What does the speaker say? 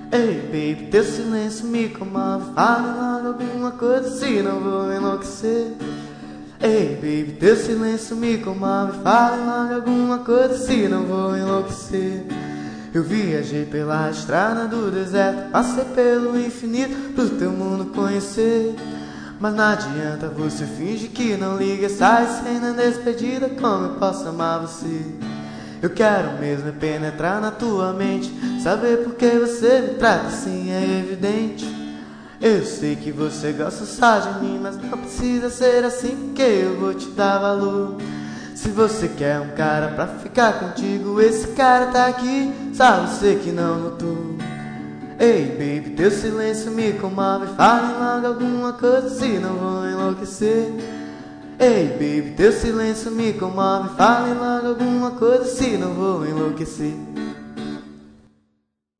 Ei, baby, teu silêncio me comove. Fale logo alguma coisa, se não vou enlouquecer. Ei, baby, teu silêncio me comove. Fale logo alguma coisa, se não vou enlouquecer. Eu viajei pela estrada do deserto, passei pelo infinito pro teu mundo conhecer. Mas não adianta, você finge que não liga, sai sem na despedida, como eu posso amar você? Eu quero mesmo é penetrar na tua mente, saber por que você me trata assim é evidente. Eu sei que você gosta só de mim, mas não precisa ser assim, que eu vou te dar valor. Se você quer um cara pra ficar contigo, esse cara tá aqui, sabe você que não notou. Ei, baby, teu silêncio me comove. Fale logo alguma coisa, se não vou enlouquecer. Ei, baby, teu silêncio me comove. Fale logo alguma coisa, se não vou enlouquecer.